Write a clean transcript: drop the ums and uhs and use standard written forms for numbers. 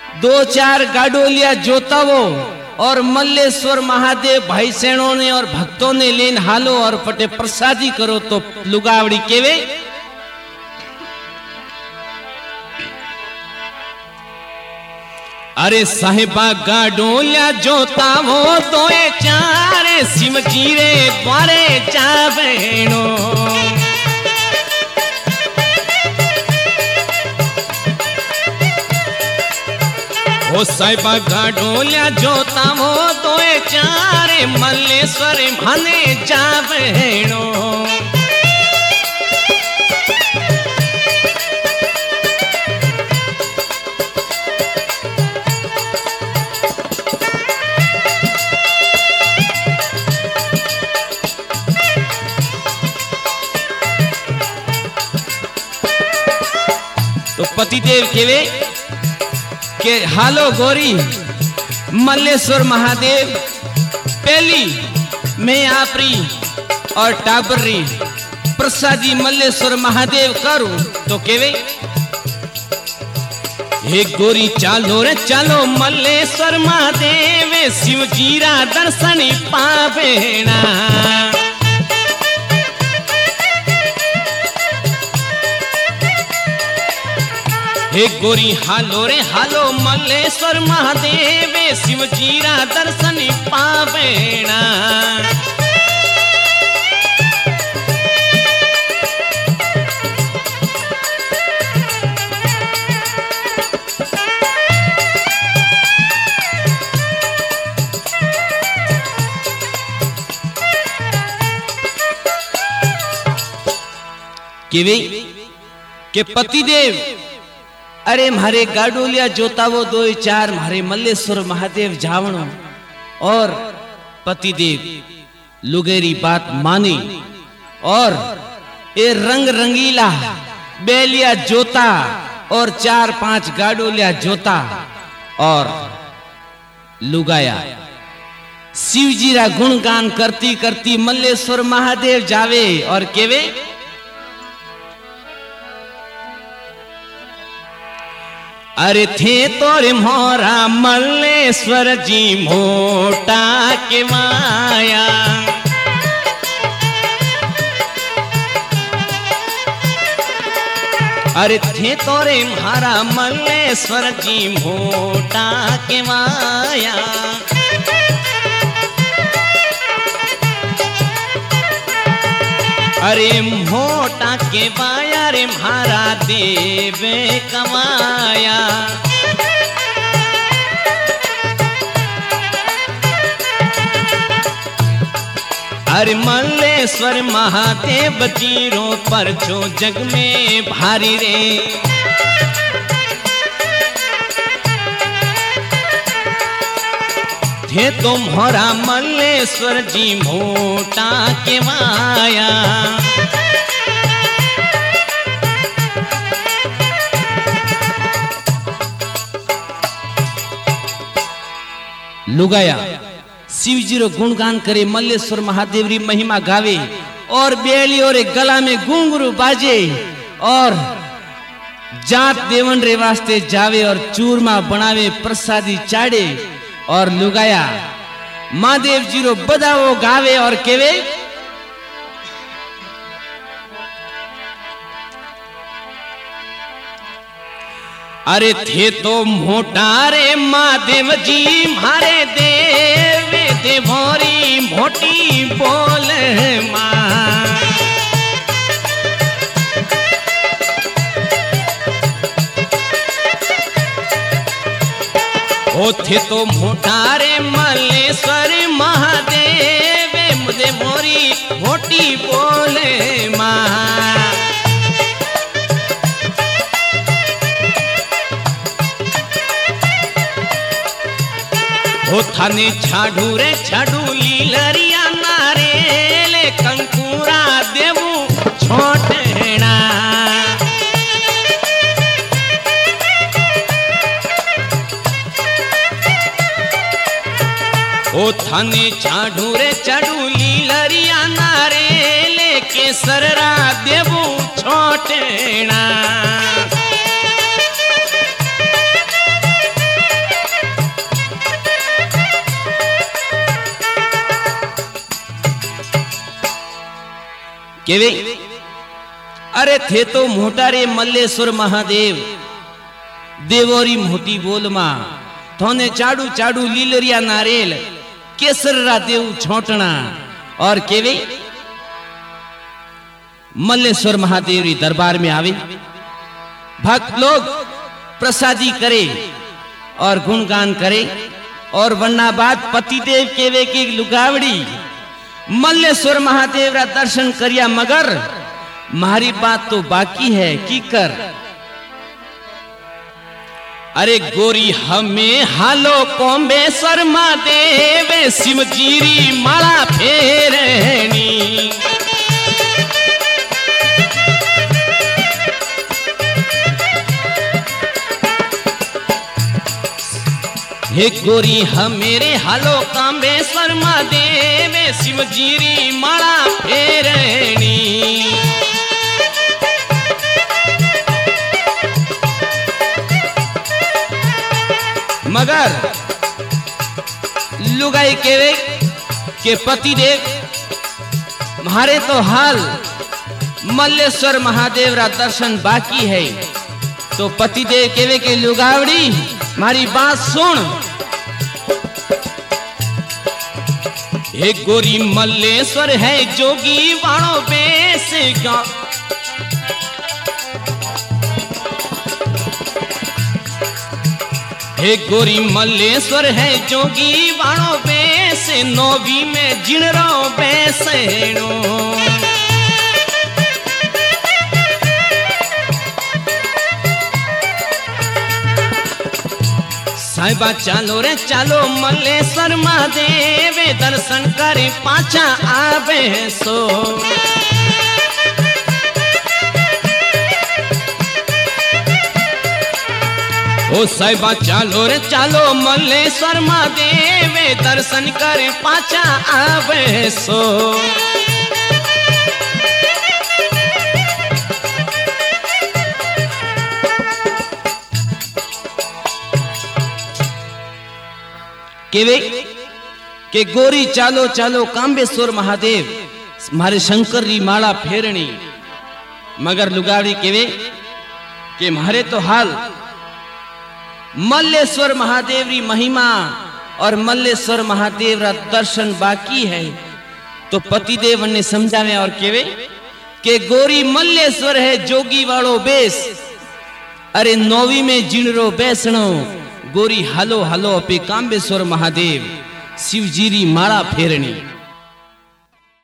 दो चार गाडोलिया जोतावो और मल्लेश्वर महादेव भाई सेणों ने और भक्तों ने लेन हालो और पटे प्रसादी करो तो लुगावड़ी केवे। अरे साहिबा गाडोलिया जोतावो तो चारे शिव जीरे द्वारे जावेणो। ओ साहिबा गाडोलिया जोतावो तो चारे मल्लेश्वर माने जावेणो। तो पतिदेव केवे के हालो गोरी मल्लेश्वर महादेव पहली मैं आपरी और टाबरी प्रसादी मल्लेश्वर महादेव करूं तो केवे हे गोरी चालो रे चालो मल्लेश्वर महादेव शिव जीरा दर्शन पावेना। हे गोरी हालो रे हालो मल्लेश्वर महादेव शिव जीरा दर्शन पावेना। के पतिदेव अरे मारे गाडोलिया जोतावो दो चार मारे मल्लेश्वर महादेव जावणो और पतिदेव लुगेरी बात मानी और ए रंग रंगीला बेलिया जोता और चार पांच गाडोलिया जोता और लुगाया शिवजीरा गुणगान करती करती मल्लेश्वर महादेव जावे और केवे अरे थे तोरे मोरा मल्लेश्वर जी मोटा के माया। अरे थे तोरे मारा मल्लेश्वर जी मोटा के माया। अरे मोटा के बाया रे मारा देवे कमाया। अरे मल्लेश्वर महादेव जीरो पर जो जग में भारी रे। थे तो मोरा मल्लेश्वर जी मोटा के माया। लुगाया शिवजी रो गुणगान करे मल्लेश्वर महादेव री महिमा गावे और बेली और गला में घुंघरू बाजे और जात देवन रे वास्ते जावे और चूरमा बनावे प्रसादी चाड़े और लुगाया महादेव जी रो बधाओ गावे और केवे अरे थे तो मोटा रे महादेव जी मारे देव देवोरी मोटी बोल मां। ओ थे तो मोटा रे मल्लेश्वर महादेव मुझे मोरी मोटी बोल मां। ओ थाने छाडू रे छाडू लीलरिया नारेले कंकुरा देवू छोटना। ओ थाने छाडू रे छाडू लीलरिया नारेले केसररा देवू छोटना। केवे अरे थे तो मोटा रे मल्लेश्वर महादेव देवोरी मोटी बोल मां थोने चाडू चाडू लीलरिया नारेल केसररा देव छोटना और केवे मल्लेश्वर महादेव री दरबार में आवे भक्त लोग प्रसादी करे और गुणगान करे और वरना बाद पतिदेव केवे की लुगावड़ी मल्लेश्वर महादेव रा दर्शन करिया मगर मारी बात तो बाकी है की कर। अरे गोरी हमें हालो कोम्बेश्वर महादेव शिवजीरी माला फेरनी हे गोरी हमेरे हालो काम्बेश्वर महादेव शिवजीरी माला फेरनी मगर लुगाई केवे के पति देव मारे तो हाल मल्लेश्वर महादेव रा दर्शन बाकी है तो पति देव केवे के लुगावड़ी मारी बात सुन। एक गोरी मल्लेश्वर है जोगी वाणो बेसेगा हे गोरी मल्लेश्वर है जोगी वाणो बेसे नोवी में जिणरो बेसेणो साहिबा चालो रे चालो मल्लेश्वर महादेव दर्शन करे पाछा आवे सो ओ साहिबा चालो रे चालो मल्लेश्वर महादेव दर्शन करे पाछा आवे सो केवे के गोरी चालो चालो काम्बेश्वर महादेव मारे शंकर री माला फेरनी मगर लुगाड़ी केवे के मारे तो हाल मल्लेश्वर महादेव री महिमा और मल्लेश्वर महादेव रा दर्शन बाकी है तो पतिदेव ने समझावे और केवे के गोरी मल्लेश्वर है जोगी वालो बेस अरे नौवी में जिणरो बेसणो गोरी हलो हलो पे काम्बेश्वर महादेव शिवजीरी माला फेरनी